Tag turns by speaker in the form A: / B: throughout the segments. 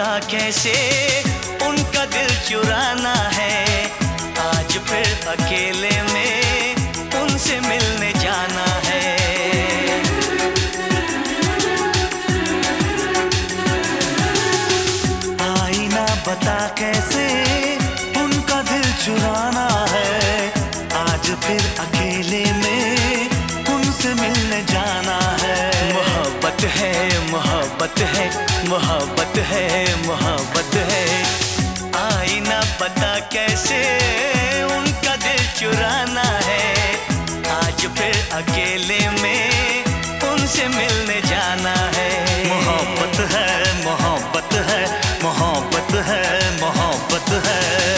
A: बता कैसे उनका दिल चुराना है। आज फिर अकेले में उनसे मिलने जाना है। आईना बता कैसे उनका दिल चुराना है। आज फिर अकेले में उनसे मिलने जाना है। मोहब्बत है, मोहब्बत है, मोहब्बत है, मोहब्बत है। आईना पता कैसे उनका दिल चुराना है। आज फिर अकेले में उनसे मिलने जाना है। मोहब्बत है, मोहब्बत है, मोहब्बत है, मोहब्बत है।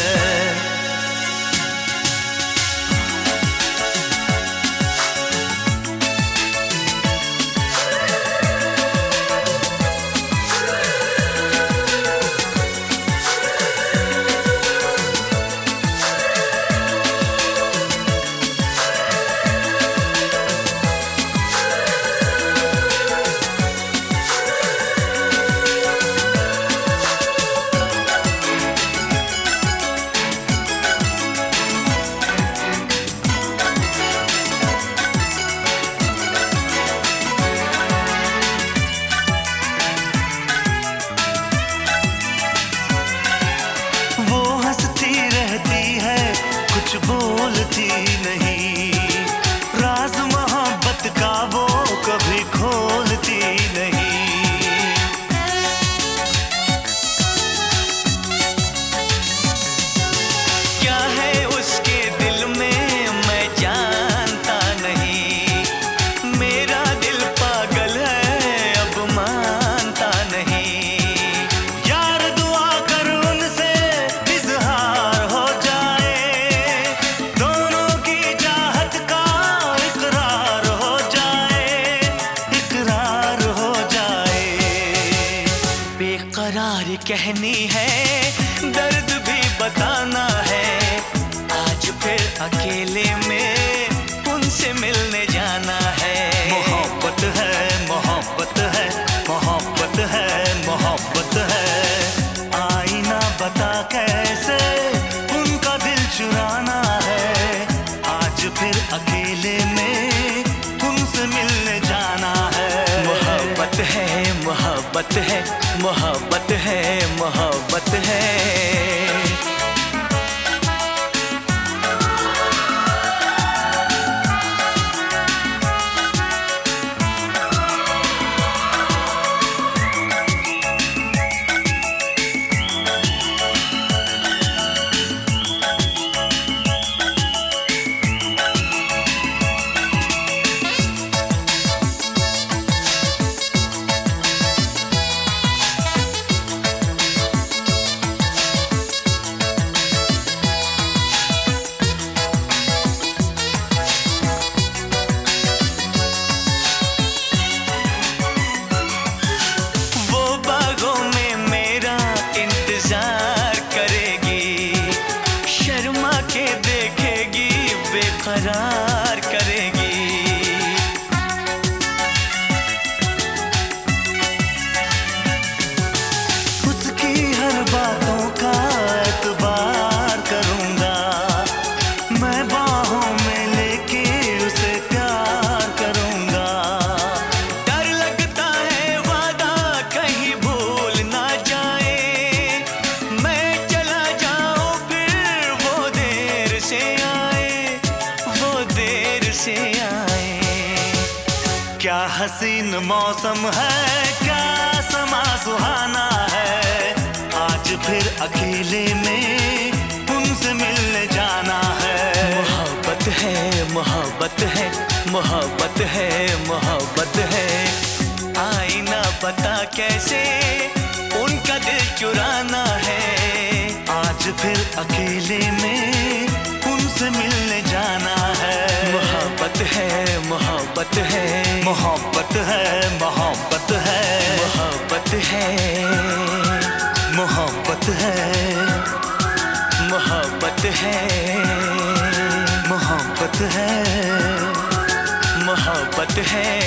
A: बोलती नहीं, राज मोहब्बत का वो कभी खोलती नहीं। क्या है उसके दिल में मैं जानता नहीं। मेरा दिल पागल है अब मानता नहीं। यार दुआ कर उनसे इज़हार हो जाए। बेकरार कहनी है, दर्द भी बताना है। आज फिर अकेले में उनसे मिलने जाना है। मोहब्बत है, मोहब्बत है, मोहब्बत है, मोहब्बत है। आईना बता कैसे उनका दिल चुराना है। आज फिर अकेले में उनसे मिलने जाना है। मोहब्बत है, मोहब्बत है, मोहब्बत है, मोहब्बत है। बेकरार करेगी। उसकी हर बातों का एतबार करूंगा। मैं बाहों में लेके उसे प्यार करूंगा। डर लगता है वादा कहीं भूल ना जाए। मैं चला जाऊं फिर वो देर से से आए। क्या हसीन मौसम है, क्या समा सुहाना है। आज फिर अकेले में उनसे मिलने जाना है। मोहब्बत है, मोहब्बत है, मोहब्बत है, मोहब्बत है। आईना पता कैसे उनका दिल चुराना है। आज फिर अकेले में उनसे मिलने जाना है। मोहब्बत है, मोहब्बत है, मोहब्बत है, मोहब्बत है, मोहब्बत है, मोहब्बत है, मोहब्बत है, मोहब्बत है, मोहब्बत है।